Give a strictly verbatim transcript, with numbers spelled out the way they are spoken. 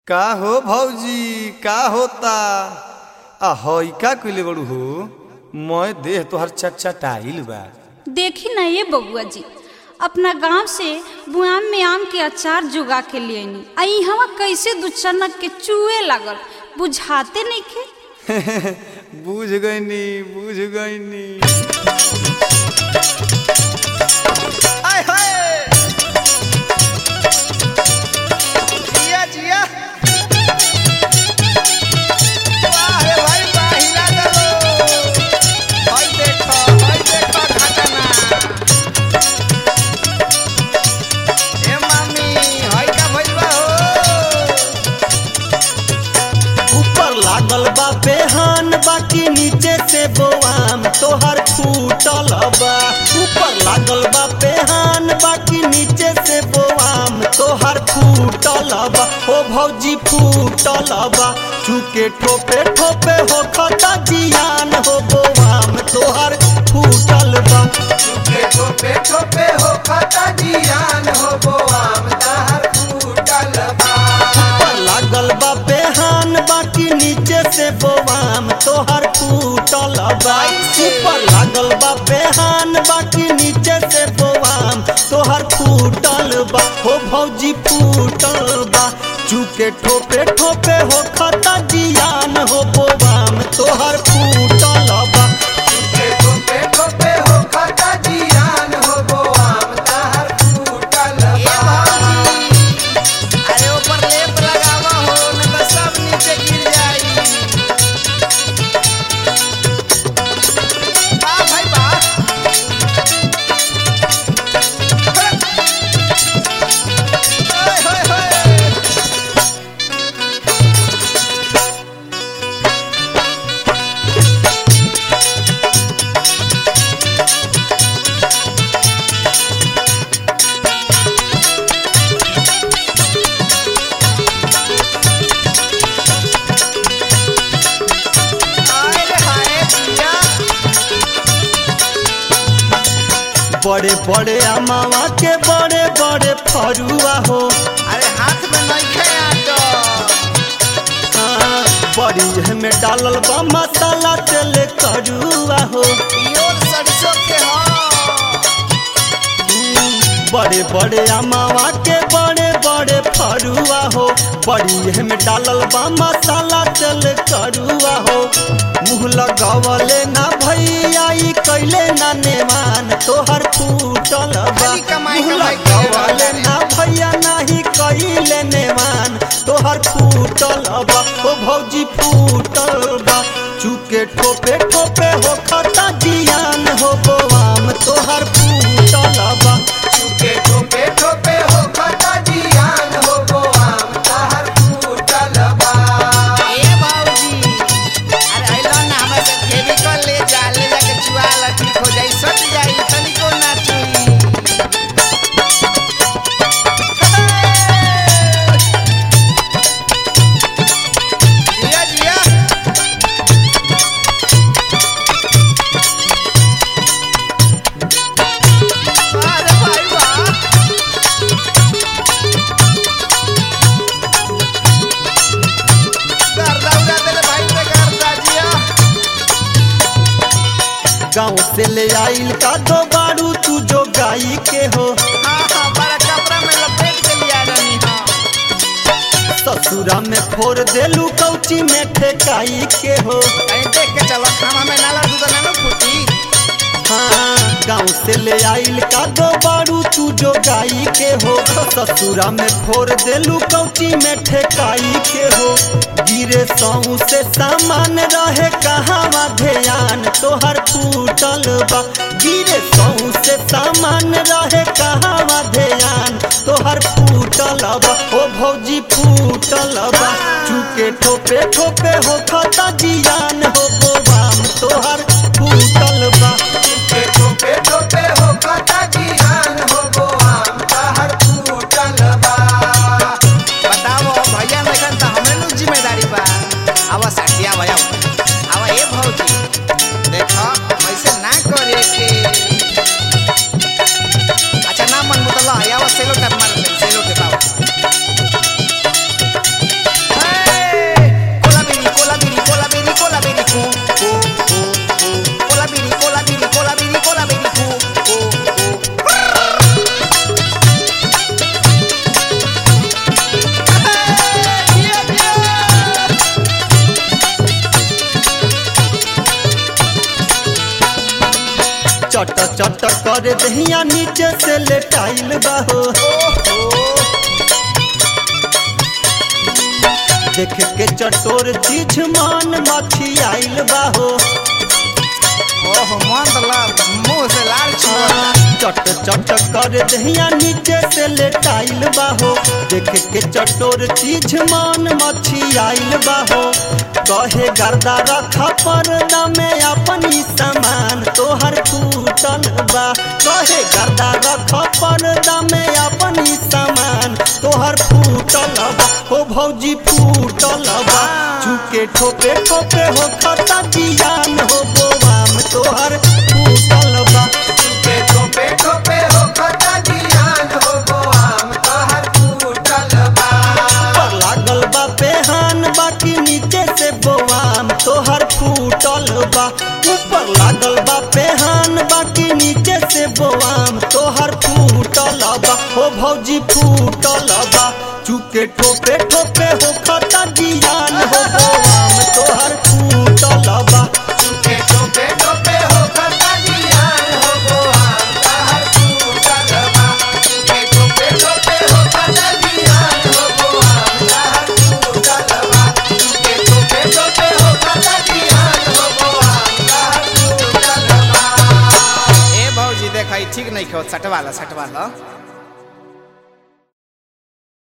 का हो भौजी का होता आ हई का कइले बड़ू हो मैं देह तोहर चटचटाइल बा। देखी ना ये बबुआ जी, अपना गांव से बुआम में आम के अचार जुगा के लिए आई हवा कैसे दुचनक के चूहे लागल बुझाते नहीं खे। बुझ गईनी बुझ गईनी आय हाय जिया जिया वाह रे भाई वाह हिला दलो भाई देखो भाई देखो घटना ए मामी हाय का भइलबा हो ऊपर लागल बा बेहान बाकी नीचे से बोआम तोहर फूटल बा। ऊपर लागल बा बेहान बाकी नीचे से बोआम तोहर फूटल बा। हो भौजी फूटल बा चूके ठोपे ठोपे हो खता जियान हो बोआम तोहर फूटल बा। चुके ठोपे ठोपे हो खाता जियान हो बोआम तहर फूटल बा। ऊपर लागल बा बेहान बाकी नीचे से बोआम तोहर फूटल बा। ऊपर लागल बा बेहान बाकी नीचे से बोआम तोहर फूटल बा। हो भौजी फूटल बा चूके ठोपे ठोपे हो खता जियान हो बोआम तोहर फूटल बा। चुके ठोपे ठोपे हो खाता जियान हो बोआम तहर फूटल बा। अरे ऊपर लेप लगावा हो न तो सब नीचे गिर जाई। बा भाई बा ओए होए होए आए रे हाय पिया बड़े बड़े अमावा के बड़े बड़े फरुआ हो। अरे हाथ में नहीं खाया तो हाँ, बड़ी में डालल बा मसाला तेल करुआ हो। प्योर सरसों के हो बड़े बड़े अमावा के बड़े बड़े फरुआ हो। बड़ी में डालल बा मसाला तेल करुआ हो। मुँह लगावले ना भैया ई कैले ना नेमान तोहर फूटल बा। खाली कमाई मुँह कमाई लगावले करे ना भैया नाही कैले नेमान तोहर फूटल बा। ओ भौजी फूटल बा चूके ठोपे ठोपे हो खता जियान हो बोआम तोहर फूटल बा। चुके ठोपे ठोपे हो खाता जियान हो बोआम तहर फूटल बा। ए बाबूजी अरे आइलो ना हमरा से केमिकल ले जा ले जाके चुआ ला ठीक हो जाई सट जाई तनिको ना चुई। जिया जिया अरे भाई वाह गर्दा उड़ा दे भाई पे गर्दा जिया गाँव से ले आइल का दो बारू तू जो गाई के हो। हाँ हाँ बड़ा कपड़ा में लपेट के लिया रानी हाँ ससुरा में फोड़ देलू कौची में ठेकाई के हो। कहीं देख के चलो खाना में नाला दूध ना लो फूटी। हाँ गाँव से ले आइल का दो बारू तू जो गाई के हो। ससुरा में फोड़ देलू कौची में ठेकाई के हो। गिरे सऊ से सामान रहे कहाँ ध्यान तोहर फूटल बा। गिरे सऊ से सामान रहे कहाँ ध्यान तोहर फूटल बा। ओ भौजी फूटल बा चूके ठोपे ठोपे हो खता जियान हो बोआम तोहर फूटल बा। चुके ठोपे ठोपे हो खाता जियान हो बोआम तहर फूटल बा। बताओ भैया नहीं तो हमें नु जिम्मेदारी बा। आवा साथिया भैया आवा ये भौजी देखो ऐसे ना करे के अच्छा ना मन मुतला आवा सेलो टप मार ले सेलो के बाबू चट चट कर दहिया नीचे से लेटाइल बा हो देख के चटोर चीज मान मछी आइल बा हो ओह मन तो ला मुंह से लाल छुआ चट चट कर दहिया नीचे से लेटाइल बा हो देख के चटोर चीज मान मछी आइल बा हो कहे गर्दा रखा पर्दा में अपन ही सामान तोहर फूटल बा कहे गर्दा रखा पर्दा में अपन ही सामान तोहर फूटल बा हो भौजी फूटल बा झुके ठोपे ठोपे हो खता जियान हो बोआम तोहर फूटल बा के ठोपे ठोपे हो खता जियान हो बोआम तोहर फूटल बा पर लागल बा पेहान बाकी नीचे से बोआम तोहर फूटल बा ऊपर लागल बा पेहान बाकी नीचे से बोआम तोहर फूटल बा हो भौजी फूटल बा चुके ठोपे ठोपे हो खता जियान हो बोआम तोहर फूटल बा के ठोपे ठोपे हो खता जियान हो बोआम तोहर फूटल बा के ठोपे ठोपे हो खता जियान हो बोआम तोहर फूटल बा के ठोपे ठोपे हो खता जियान हो बोआम तोहर फूटल बा ए भौजी देखा ठीक नहीं खेत सटवाला सटवाला